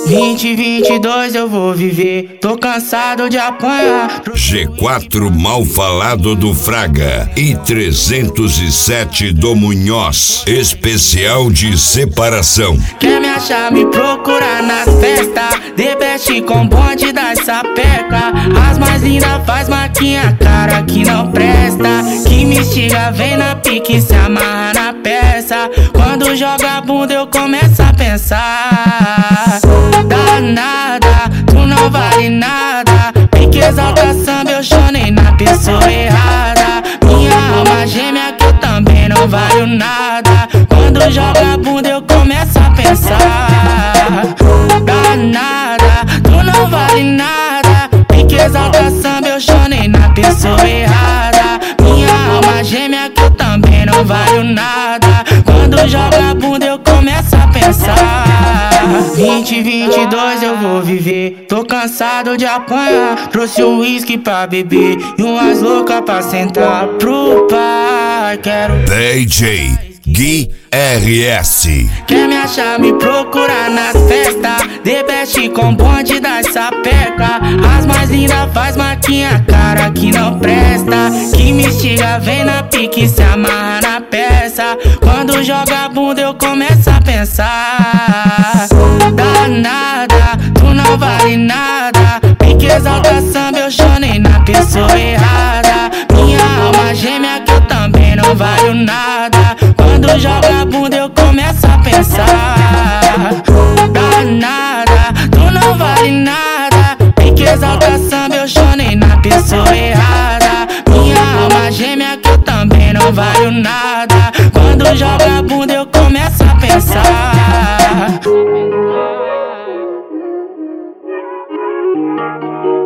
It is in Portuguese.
2022 eu vou viver, tô cansado de apanhar. G4 mal falado do Fraga e 307 do Munhoz, especial de separação. Quer me achar, me procurar nas festas, The Best com bonde das sapeca. As mais lindas faz maquinha, cara que não presta, que me instiga, vem na pique, se amarra na peça. Quando joga a bunda eu começo a pensar, danada, tu não vale nada. Pique exalta samba, eu chorei na pessoa errada. Minha alma gêmea que eu também não valho nada. Quando joga a bunda eu começo a pensar, danada, tu não vale nada. Pique exalta samba, eu chorei na pessoa errada. Minha alma gêmea que eu também não valho nada. Quando joga a bunda eu começo a pensar, 2022 eu vou viver, tô cansado de apanhar. Trouxe um whisky pra beber e umas loucas pra sentar pro pai. Quero DJ Gui RS. Quer me achar, me procurar nas festas, The Best com bonde das sapeca. As mais lindas faz maquinha, cara que não presta, que me instiga, vem na pique, se amarra na peça. Quando joga a bunda eu começo a pensar, danada, tu não vale nada. Pique exalta samba, eu chorei na pessoa errada. Minha alma gêmea que eu também não valho nada. Quando joga a bunda eu começo a pensar, danada, tu não vale nada. Pique exalta samba, eu chorei na pessoa errada. Minha alma gêmea que eu também não valho nada. Quando joga a bunda eu começo a pensar.